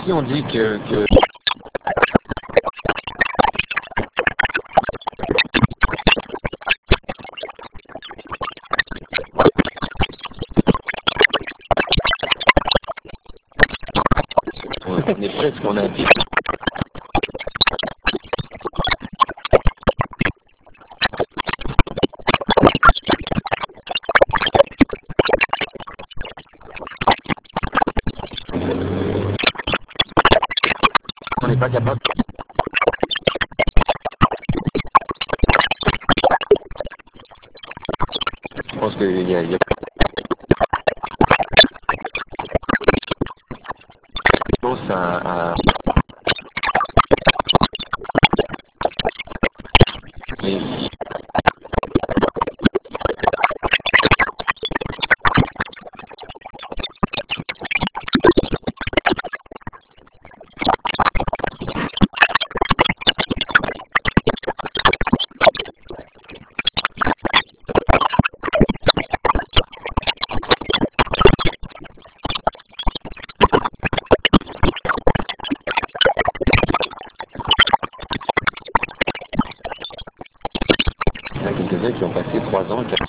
si on dit que on est presque en indice. On n'est pas capable. Je pense qu'il y a chose à mais il y a quelques-uns qui ont passé 3 ans, 4